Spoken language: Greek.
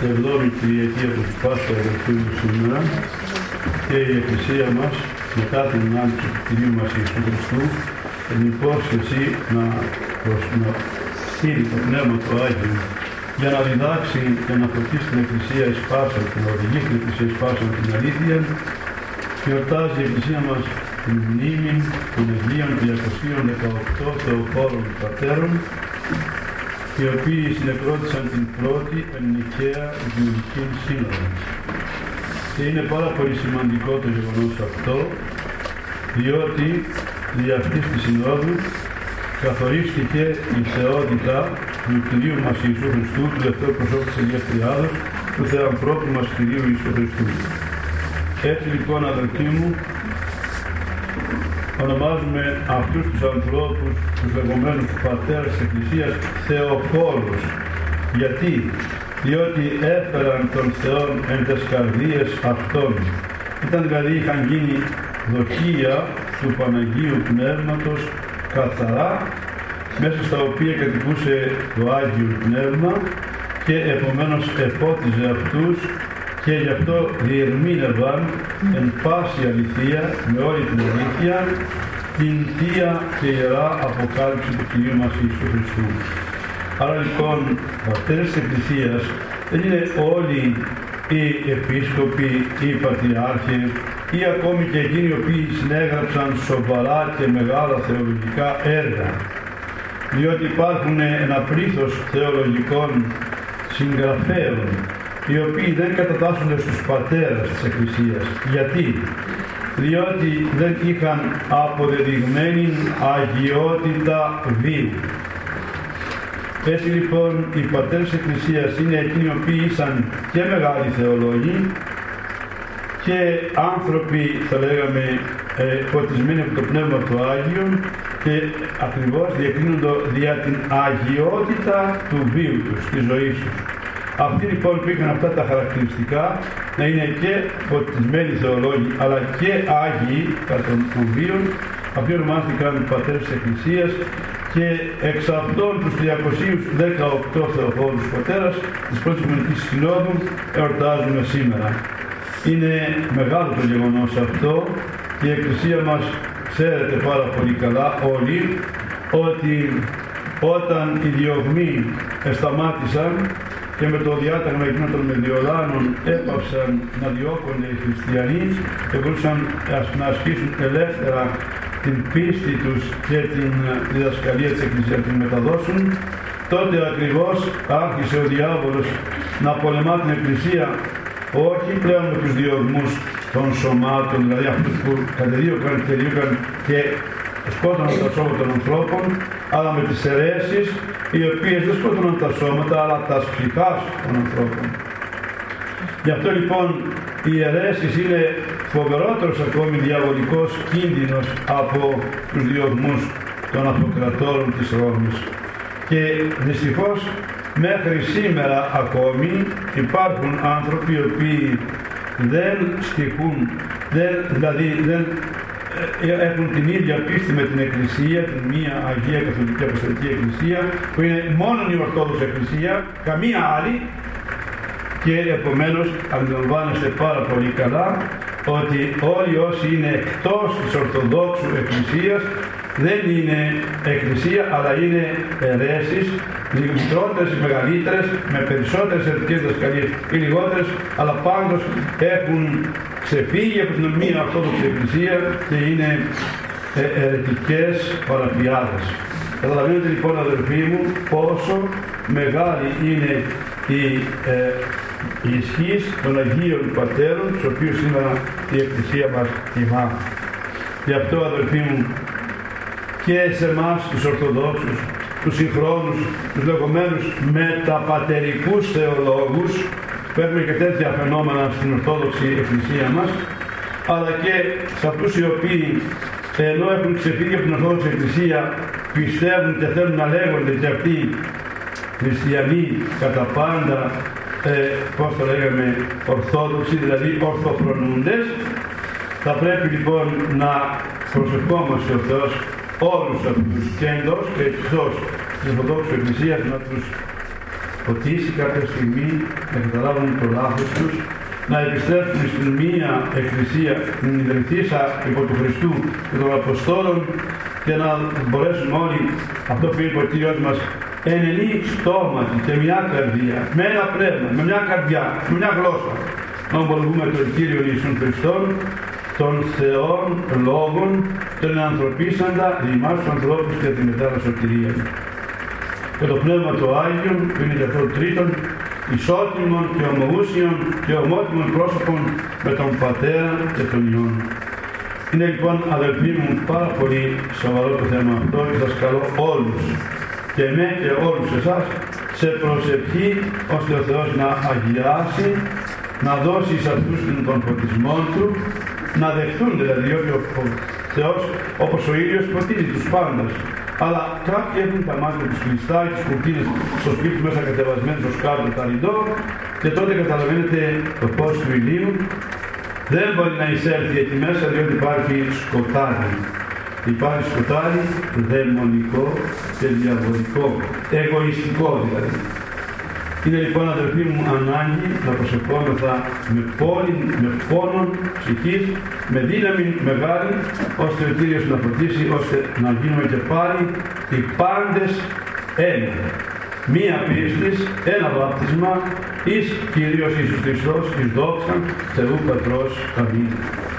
7η Κυριακή από την Πάσχα Αγαθίου σήμερα και η Εκκλησία μας μετά την ανάληψη του Κυρίου μας Ιησού Χριστού την υπόσχεση να στείλει το Πνεύμα του Άγιο για να διδάξει και να φωτίσει την Εκκλησία εις πάσαν και να οδηγήσει την Εκκλησία εις πάσαν την αλήθεια. Γιορτάζει η Εκκλησία μας την μνήμη των Αγίων 218 Θεοφόρων Πατέρων, οι οποίοι συνεκρότησαν την πρώτη εννικαία Οικουμενική Σύνοδο. Και είναι πάρα πολύ σημαντικό το γεγονός αυτό, διότι δια αυτής της Συνόδου καθορίστηκε η θεότητα του Κυρίου μας Ιησού Χριστού, του δεύτερου προσώπου της Αγίας Τριάδος, του Θεανθρώπου μας Κυρίου Ιησού Χριστού. Έτσι λοιπόν, αδελφοί μου, ονομάζουμε αυτούς τους ανθρώπους, τους λεγόμενους πατέρες της Εκκλησίας, Θεοφόρους. Γιατί? Διότι έφεραν τον Θεόν εν τες καρδίες αυτών. Ήταν δηλαδή, είχαν γίνει δοχεία του Παναγίου Πνεύματος καθαρά, μέσα στα οποία κατοικούσε το Άγιο Πνεύμα και επομένως εφώτιζε αυτούς και γι' αυτό διερμήνευαν εν πάση αληθεία, με όλη την αλήθεια, την Θεία και Ιερά Αποκάλυψη του Κυρίου μας Ιησού Χριστού. Άρα λοιπόν, πατέρες της Εκκλησίας δεν είναι όλοι οι επίσκοποι, οι πατριάρχες ή ακόμη και εκείνοι οι οποίοι συνέγραψαν σοβαρά και μεγάλα θεολογικά έργα, διότι υπάρχουν ένα πλήθος θεολογικών συγγραφέων οι οποίοι δεν κατατάσσονται στους πατέρες της Εκκλησίας. Γιατί? Διότι δεν είχαν αποδεδειγμένη αγιότητα βίου. Έτσι λοιπόν οι πατέρες της Εκκλησίας είναι εκείνοι οι οποίοι ήσαν και μεγάλοι θεολόγοι και άνθρωποι, θα λέγαμε, φωτισμένοι από το Πνεύμα του Άγιο και ακριβώς διακρίνονται δια την αγιότητα του βίου τους, της ζωής τους. Αυτοί λοιπόν που είχαν αυτά τα χαρακτηριστικά, να είναι και φωτισμένοι θεολόγοι αλλά και άγιοι κατά των βίων, αυτοί ονομάστηκαν πατέρες της Εκκλησίας και εξ αυτών τους 318 Θεοφόρους πατέρας της πρώτης Οικουμενικής Συνόδου εορτάζουμε σήμερα. Είναι μεγάλο το γεγονός αυτό και η Εκκλησία μας ξέρετε πάρα πολύ καλά όλοι ότι όταν οι διωγμοί σταμάτησαν και με το διάταγμα εκείνο των Μεδιολάνων έπαυσαν να διώκονται οι χριστιανοί και μπορούσαν να ασκήσουν ελεύθερα την πίστη τους και την διδασκαλία της Εκκλησίας να την μεταδώσουν, τότε ακριβώς άρχισε ο διάβολος να πολεμά την Εκκλησία όχι πλέον με τους διωγμούς των σωμάτων, δηλαδή αυτούς που κατεδίωκαν και σκότωναν τα σώματα των ανθρώπων, αλλά με τις αιρέσεις οι οποίες δεν σκότωναν τα σώματα αλλά τα ψυχάς των ανθρώπων. Γι' αυτό λοιπόν οι αιρέσεις είναι φοβερότερος ακόμη διαβολικός κίνδυνος από τους διωγμούς των αυτοκρατόρων της Ρώμης. Και δυστυχώς μέχρι σήμερα ακόμη υπάρχουν άνθρωποι οι οποίοι δεν στοιχούν, δεν έχουν την ίδια πίστη με την Εκκλησία, την μία Αγία Καθολική Αποστολική Εκκλησία, που είναι μόνο η Ορθόδοξη Εκκλησία, καμία άλλη, και επομένως αντιλαμβάνεστε πάρα πολύ καλά ότι όλοι όσοι είναι εκτός της Ορθοδόξου Εκκλησίας δεν είναι Εκκλησία αλλά είναι αιρέσεις, μικρότερες ή μεγαλύτερες, με περισσότερες αιρετικές διδασκαλίες ή λιγότερες, αλλά πάντως έχουν ξεφύγει από την μία Ορθόδοξη Εκκλησία και είναι αιρετικές παραπιάδες. Καταλαβαίνετε λοιπόν, αδελφοί μου, πόσο μεγάλη είναι η ισχύς των Αγίων Πατέρων, τους οποίους σήμερα η Εκκλησία μας τιμά. Γι' αυτό, αδελφοί μου, και σε εμάς τους Ορθοδόξους, τους συγχρόνους, τους λεγόμενους μεταπατερικούς θεολόγους, που έχουμε και τέτοια φαινόμενα στην Ορθόδοξη Εκκλησία μας, αλλά και σε αυτούς οι οποίοι ενώ έχουν ξεφύγει από την Ορθόδοξη Εκκλησία πιστεύουν και θέλουν να λέγονται και αυτοί χριστιανοί κατά πάντα, πώς το λέγαμε, Ορθόδοξοι, δηλαδή ορθοφρονούντες. Θα πρέπει λοιπόν να προσευχόμαστε ο Θεός όλους αυτούς και εντός και εκτός της Ορθόδοξης Εκκλησίας να τους φωτίσει κάποια στιγμή να καταλάβουν το λάθος τους, να επιστρέψουν στην μία εκκλησία, την ιδρυθήσα υπό του Χριστού και των Αποστόλων και να μπορέσουμε όλοι, αυτό που είπε ο Κύριος μας, ενενή στόματι και μια καρδία, με ένα πνεύμα, με μια καρδιά, με μια γλώσσα, να ομολογούμε τον Κύριο Ιησούν Χριστόν, των Θεών λόγων, τον ανθρωπίσαντα ημάς τους ανθρώπους και τη μετά σωτηρία. Και το Πνεύμα το Άγιον, που είναι και αυτό τρίτον, ισότιμων και ομοούσιων και ομότιμων πρόσωπων με τον Πατέρα και τον Υιόν. Είναι λοιπόν, αδελφοί μου, πάρα πολύ σοβαρό το θέμα αυτό και σας καλώ όλους και με και όλους εσάς σε προσευχή ώστε ο Θεός να αγιάσει, να δώσει σε αυτούς τον φωτισμό Του, να δεχτούν δηλαδή ότι ο Θεός όπως ο ήλιος φωτίζει τους πάντες. Αλλά κάποιοι έχουν τα μάτια τους κλειστά ή τις κουρτίνες στο σπίτι μέσα κατεβασμένες ως κάτω τα ρητό και τότε καταλαβαίνετε το φως του ηλίου δεν μπορεί να εισέλθει εκεί μέσα διότι υπάρχει σκοτάδι. Υπάρχει σκοτάδι δαιμονικό και διαβολικό, εγωιστικό δηλαδή. Είναι λοιπόν, αδελφοί μου, ανάγκη να προσευχόμεθα με πόνον ψυχής, με δύναμη μεγάλη, ώστε ο Κύριος να φωτίσει, ώστε να γίνουμε και πάλι οι πάντες ένα. Μία πίστης, ένα βάπτισμα, εις Κύριος Ιησούς Χριστός, εις δόξαν Θεού Πατρός. Αμήν.